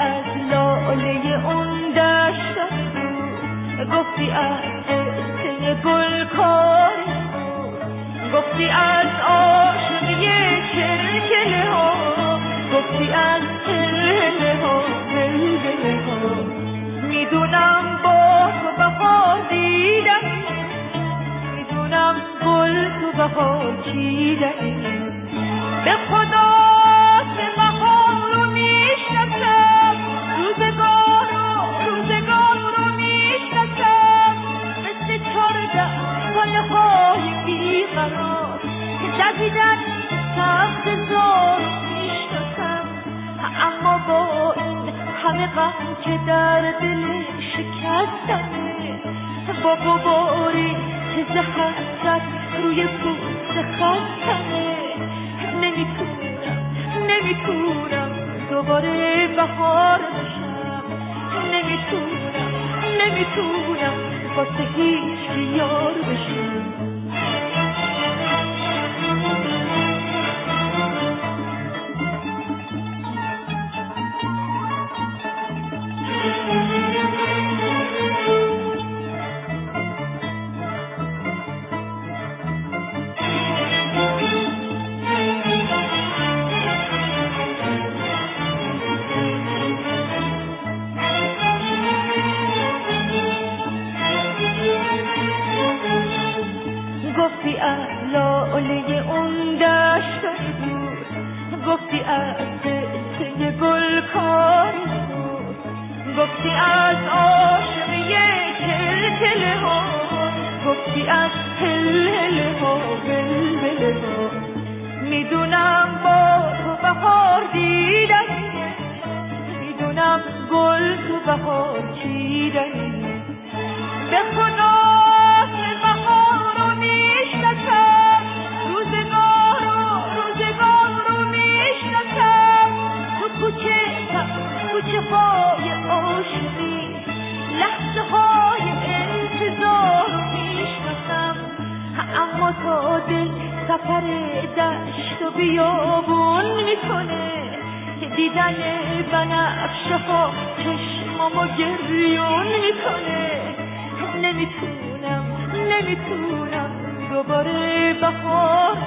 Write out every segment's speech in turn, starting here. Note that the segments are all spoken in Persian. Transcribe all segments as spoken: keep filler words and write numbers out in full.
از لاله اون دشت گفتی از قصه گل کاری گفتی از عاشقی کلکله ها گفتی از هلهله ها هلهله ها میدونم با تو بهار دیدم میدونم گل تو بهار چیدم به خدا که بهار رو میشناسم روزگار رو روزگار رو میشناسم مثل چرده پایه های بیقرار که دویدن سخت زار میشناسم اما با این همه غم که در دل شکستمه با غباری که زهر روی پوست خستمه نمیتونم نمیتونم دوباره بهار بشم نمیتونم نمیتونم واسه هیچ یار بشم گفتی از لاله اون دشت بود گفتی از قصه گل کاری بود گفتی از عاشقی کلکله ها گفتی از هلهله ها بلبله ها میدونم با تو بهار دیدم میدونم گل تو بهار چیدم به خدا کوچه های عاشقی لحظه های انتظار میشناسم اما تا دل سفر دشت و بیابون میکنه که دیدن بنفشه ها چشمامو گریون میکنه نمیتونم نمیتونم دوباره بهار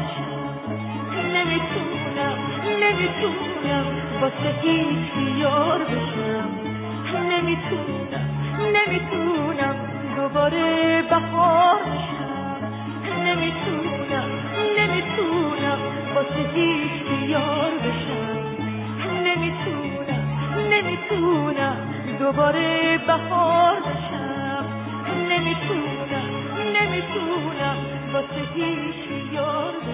نمیتونم نمیتونم واسه هیچ یار بشم نمیتونم نمیتونم دوباره بهار بشم نمیتونم نمیتونم واسه هیچ یار بشم نمیتونم نمیتونم دوباره بهار بشم نمیتونم نمیتونم واسه هیچ یار بشم